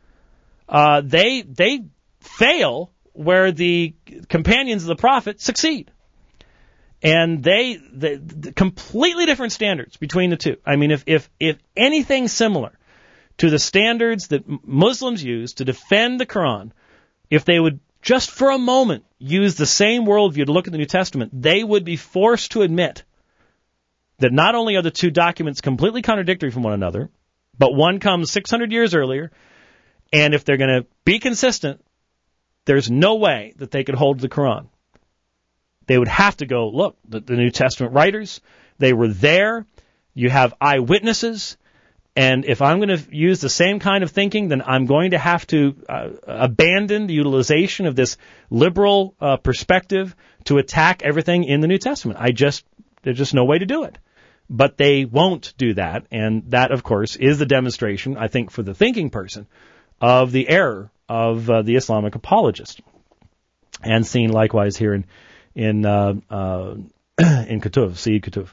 They fail where the companions of the Prophet succeed. And they completely different standards between the two. I mean, if anything similar to the standards that Muslims use to defend the Quran, if they would just for a moment use the same worldview to look at the New Testament, they would be forced to admit that not only are the two documents completely contradictory from one another, but one comes 600 years earlier, and if they're going to be consistent, there's no way that they could hold the Quran. They would have to go, look, the New Testament writers, they were there. You have eyewitnesses. And if I'm going to use the same kind of thinking, then I'm going to have to abandon the utilization of this liberal perspective to attack everything in the New Testament. There's just no way to do it. But they won't do that. And that, of course, is the demonstration, I think, for the thinking person of the error of the Islamic apologist. And seen likewise here in Kutub, Sayyid Kutub.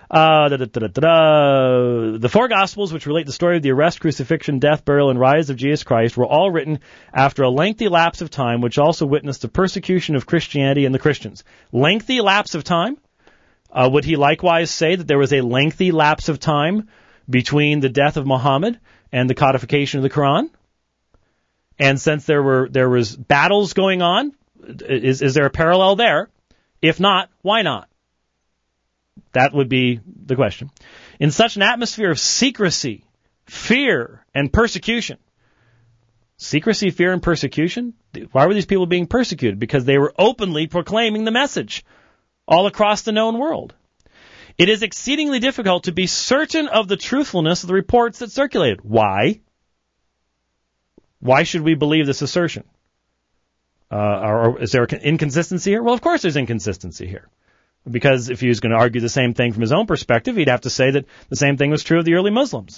The four Gospels, which relate the story of the arrest, crucifixion, death, burial, and rise of Jesus Christ, were all written after a lengthy lapse of time, which also witnessed the persecution of Christianity and the Christians. Lengthy lapse of time? Would he likewise say that there was a lengthy lapse of time between the death of Muhammad and the codification of the Quran? And since there was battles going on, is there a parallel there? If not, why not? That would be the question. In such an atmosphere of secrecy, fear, and persecution. Secrecy, fear, and persecution? Why were these people being persecuted? Because they were openly proclaiming the message all across the known world. It is exceedingly difficult to be certain of the truthfulness of the reports that circulated. Why? Why should we believe this assertion? Or is there an inconsistency here? Well, of course there's inconsistency here. Because if he was going to argue the same thing from his own perspective, he'd have to say that the same thing was true of the early Muslims.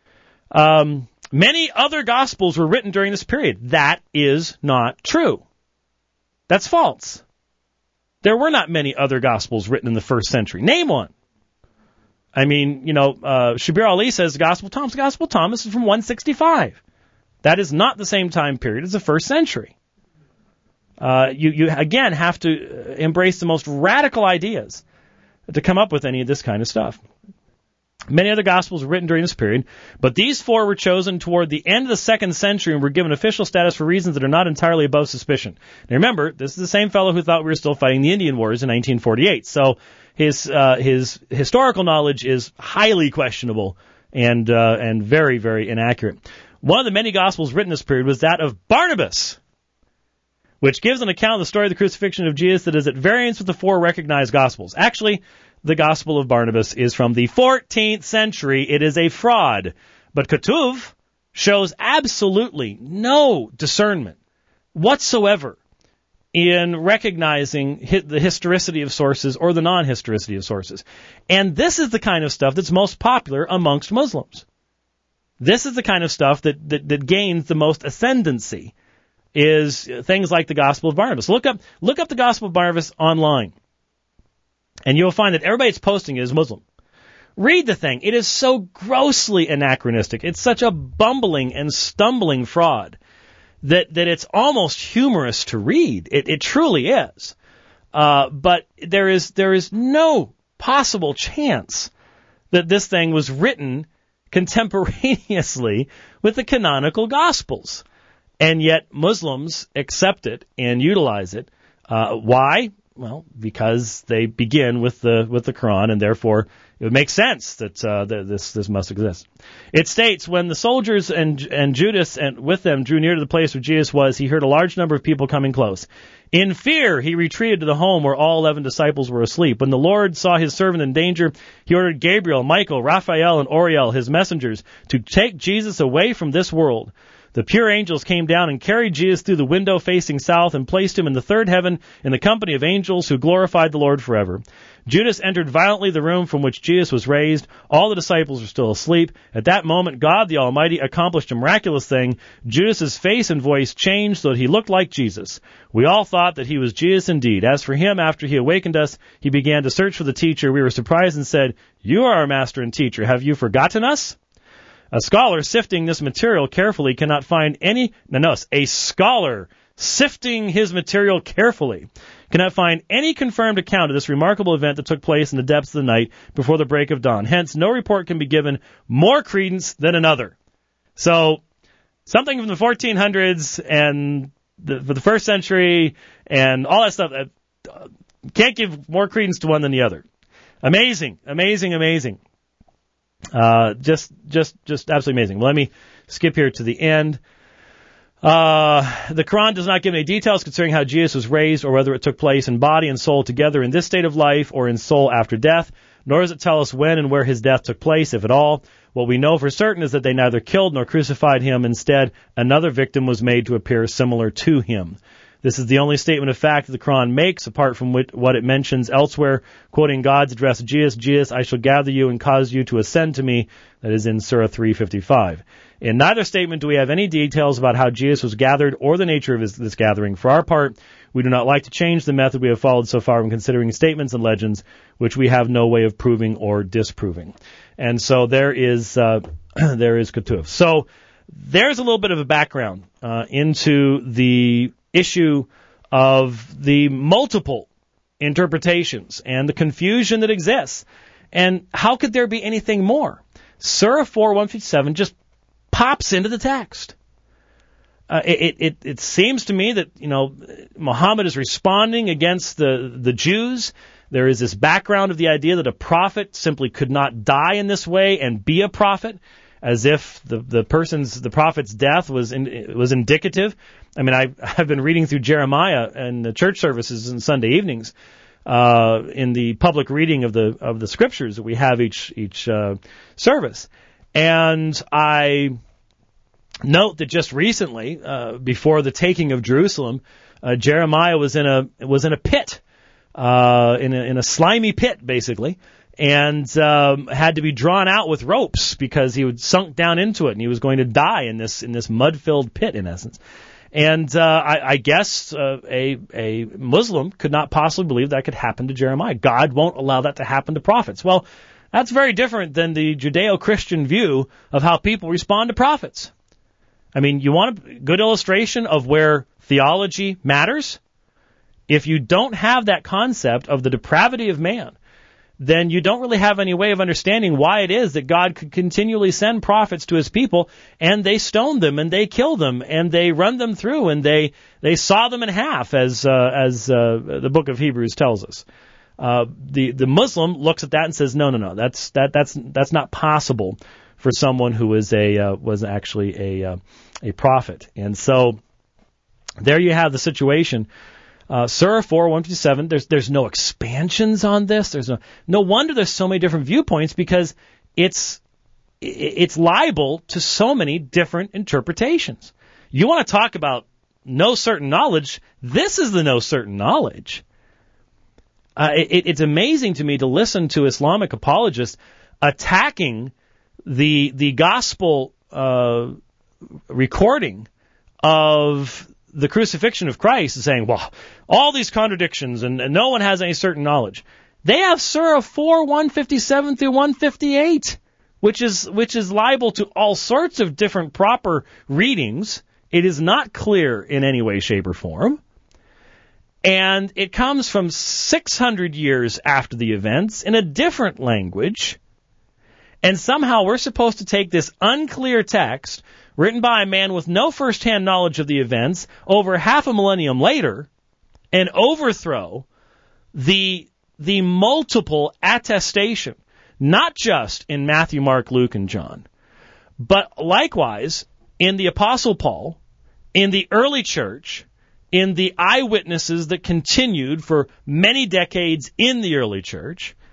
Many other Gospels were written during this period. That is not true. That's false. There were not many other Gospels written in the first century. Name one. I mean, Shabir Ali says the Gospel of Thomas is from 165. That is not the same time period as the first century. You again have to embrace the most radical ideas to come up with any of this kind of stuff. Many other Gospels were written during this period, but these four were chosen toward the end of the second century and were given official status for reasons that are not entirely above suspicion. Now remember, this is the same fellow who thought we were still fighting the Indian Wars in 1948, so his historical knowledge is highly questionable and very, very inaccurate. One of the many Gospels written in this period was that of Barnabas, which gives an account of the story of the crucifixion of Jesus that is at variance with the four recognized Gospels. Actually, the Gospel of Barnabas is from the 14th century. It is a fraud. But Kutub shows absolutely no discernment whatsoever in recognizing the historicity of sources or the non-historicity of sources. And this is the kind of stuff that's most popular amongst Muslims. This is the kind of stuff that gains the most ascendancy, is things like the Gospel of Barnabas. Look up the Gospel of Barnabas online, and you'll find that everybody that's posting it is Muslim. Read the thing. It is so grossly anachronistic. It's such a bumbling and stumbling fraud that it's almost humorous to read. It truly is. But there is no possible chance that this thing was written contemporaneously with the canonical Gospels. And yet Muslims accept it and utilize it. Why? Well, because they begin with the Quran, and therefore it would make sense that this must exist. It states, when the soldiers and Judas and with them drew near to the place where Jesus was, he heard a large number of people coming close. In fear, he retreated to the home where all 11 disciples were asleep. When the Lord saw his servant in danger, he ordered Gabriel, Michael, Raphael, and Oriel, his messengers, to take Jesus away from this world. The pure angels came down and carried Jesus through the window facing south and placed him in the third heaven in the company of angels who glorified the Lord forever. Judas entered violently the room from which Jesus was raised. All the disciples were still asleep. At that moment, God the Almighty accomplished a miraculous thing. Judas's face and voice changed so that he looked like Jesus. We all thought that he was Jesus indeed. As for him, after he awakened us, he began to search for the teacher. We were surprised and said, "You are our master and teacher. Have you forgotten us?" A scholar sifting this material carefully cannot find any... a scholar sifting his material carefully cannot find any confirmed account of this remarkable event that took place in the depths of the night before the break of dawn. Hence, no report can be given more credence than another. So, something from the 1400s and for the first century and all that stuff, can't give more credence to one than the other. Amazing, amazing, amazing. Just absolutely amazing. Well, let me skip here to the end. The Quran does not give any details concerning how Jesus was raised or whether it took place in body and soul together in this state of life or in soul after death, nor does it tell us when and where his death took place, if at all. What we know for certain is that they neither killed nor crucified him. Instead, another victim was made to appear similar to him. This is the only statement of fact that the Quran makes, apart from what it mentions elsewhere, quoting God's address to Jesus, "Jesus, I shall gather you and cause you to ascend to me." That is in Surah 355. In neither statement do we have any details about how Jesus was gathered or the nature of this gathering. For our part, we do not like to change the method we have followed so far when considering statements and legends, which we have no way of proving or disproving. And so there is Ketuf. So there's a little bit of a background into the issue of the multiple interpretations and the confusion that exists. And how could there be anything more? Surah 4:157 just pops into the text. It seems to me that, Muhammad is responding against the Jews. There is this background of the idea that a prophet simply could not die in this way and be a prophet, as if the prophet's death was indicative. I mean, I've been reading through Jeremiah in the church services on Sunday evenings, in the public reading of the scriptures that we have each service, and I note that just recently, before the taking of Jerusalem, Jeremiah was in a pit, in a slimy pit, basically, and had to be drawn out with ropes because he had sunk down into it and he was going to die in this mud-filled pit, in essence. And I guess a Muslim could not possibly believe that could happen to Jeremiah. God won't allow that to happen to prophets. Well, that's very different than the Judeo-Christian view of how people respond to prophets. I mean, you want a good illustration of where theology matters? If you don't have that concept of the depravity of man, then you don't really have any way of understanding why it is that God could continually send prophets to his people, and they stone them, and they kill them, and they run them through, and they saw them in half, as the book of Hebrews tells us. The Muslim looks at that and says, no, that's not possible for someone who was actually a prophet. And so there you have the situation. Surah 4:157. There's no expansions on this. There's no wonder there's so many different viewpoints, because it's liable to so many different interpretations. You want to talk about no certain knowledge? This is the no certain knowledge. It's amazing to me to listen to Islamic apologists attacking the gospel recording of the crucifixion of Christ, and saying, well, all these contradictions and no one has any certain knowledge. They have Surah 4:157 through 158, which is liable to all sorts of different proper readings. It is not clear in any way, shape, or form. And it comes from 600 years after the events in a different language. And somehow we're supposed to take this unclear text, written by a man with no first-hand knowledge of the events, over half a millennium later, and overthrow the multiple attestation, not just in Matthew, Mark, Luke, and John, but likewise in the Apostle Paul, in the early church, in the eyewitnesses that continued for many decades in the early church,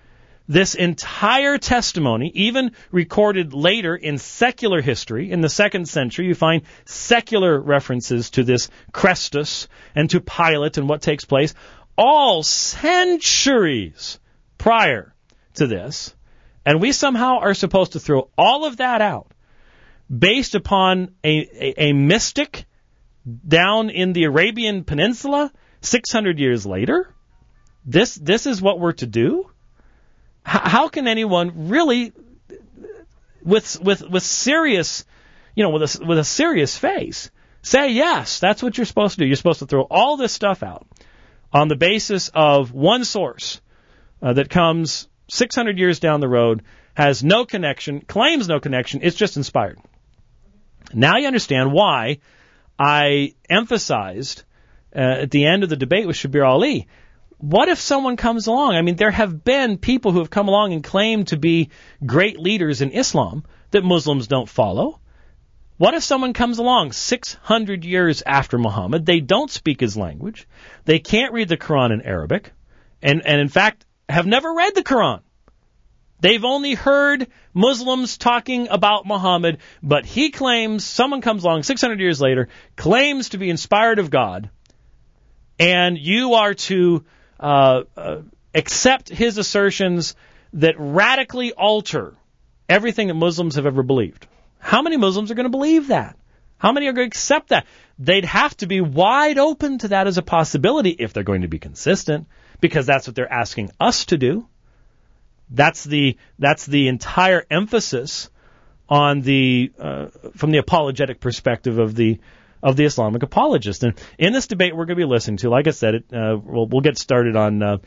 This entire testimony, even recorded later in secular history, in the 2nd century, you find secular references to this Christus and to Pilate and what takes place, all centuries prior to this. And we somehow are supposed to throw all of that out based upon a mystic down in the Arabian Peninsula 600 years later? This is what we're to do? How can anyone really, with serious, with a serious face, say yes, that's what you're supposed to do? You're supposed to throw all this stuff out on the basis of one source that comes 600 years down the road, has no connection, claims no connection, it's just inspired. Now you understand why I emphasized at the end of the debate with Shabir Ali, what if someone comes along? I mean, there have been people who have come along and claimed to be great leaders in Islam that Muslims don't follow. What if someone comes along 600 years after Muhammad, they don't speak his language, they can't read the Quran in Arabic, and in fact have never read the Quran. They've only heard Muslims talking about Muhammad, but he claims, someone comes along 600 years later, claims to be inspired of God, and you are to accept his assertions that radically alter everything that Muslims have ever believed. How many Muslims are going to believe that? How many are going to accept that? They'd have to be wide open to that as a possibility if they're going to be consistent, because that's what they're asking us to do. That's the entire emphasis on from the apologetic perspective of the Islamic apologist. And in this debate we're going to be listening to, like I said, we'll get started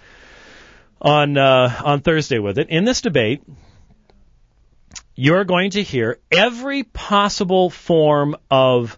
on Thursday with it. In this debate, you're going to hear every possible form of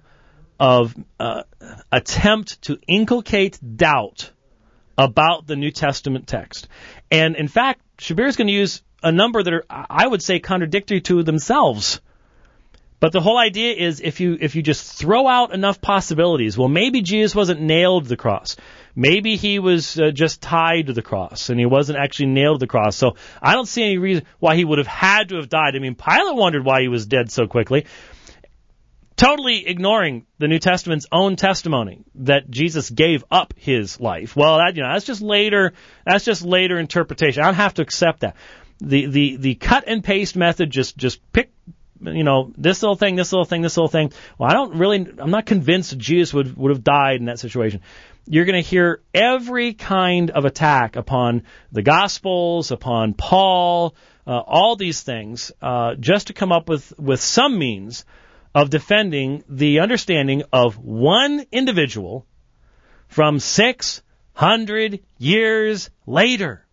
attempt to inculcate doubt about the New Testament text. And in fact, Shabir is going to use a number that are, I would say, contradictory to themselves. But the whole idea is if you just throw out enough possibilities, well, maybe Jesus wasn't nailed to the cross. Maybe he was just tied to the cross, and he wasn't actually nailed to the cross. So I don't see any reason why he would have had to have died. I mean, Pilate wondered why he was dead so quickly. Totally ignoring the New Testament's own testimony that Jesus gave up his life. Well, that's just later interpretation. I don't have to accept that. The cut and paste method, just pick, this little thing, this little thing, this little thing. Well, I'm not convinced that Jesus would have died in that situation. You're going to hear every kind of attack upon the Gospels, upon Paul, all these things, just to come up with some means of defending the understanding of one individual from 600 years later.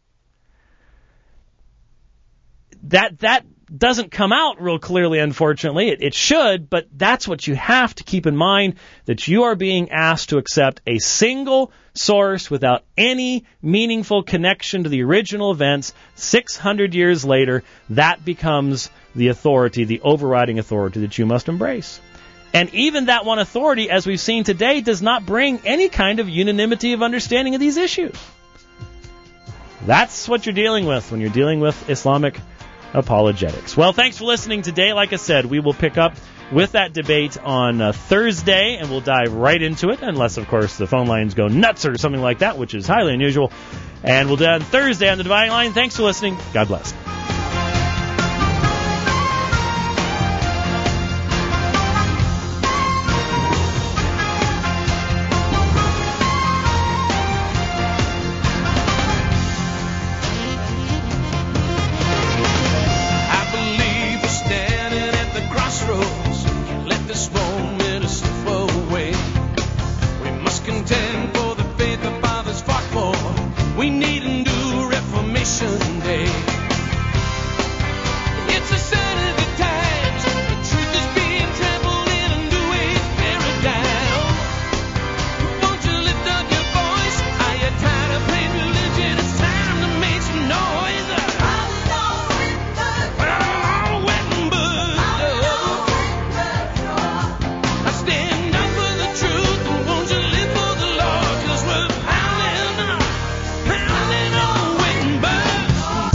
That doesn't come out real clearly, unfortunately. It should, but that's what you have to keep in mind, that you are being asked to accept a single source without any meaningful connection to the original events 600 years later. That becomes the authority, the overriding authority that you must embrace. And even that one authority, as we've seen today, does not bring any kind of unanimity of understanding of these issues. That's what you're dealing with when you're dealing with Islamic apologetics. Well, thanks for listening today. Like I said, we will pick up with that debate on Thursday, and we'll dive right into it, unless, of course, the phone lines go nuts or something like that, which is highly unusual. And we'll do that on Thursday on the Dividing Line. Thanks for listening. God bless.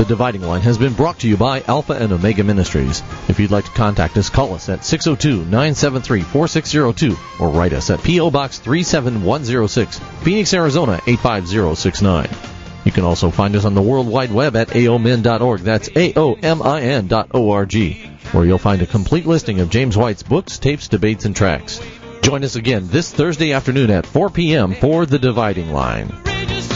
The Dividing Line has been brought to you by Alpha and Omega Ministries. If you'd like to contact us, call us at 602-973-4602 or write us at P.O. Box 37106, Phoenix, Arizona 85069. You can also find us on the World Wide Web at aomin.org. That's aomin.org, where you'll find a complete listing of James White's books, tapes, debates, and tracks. Join us again this Thursday afternoon at 4 p.m. for The Dividing Line.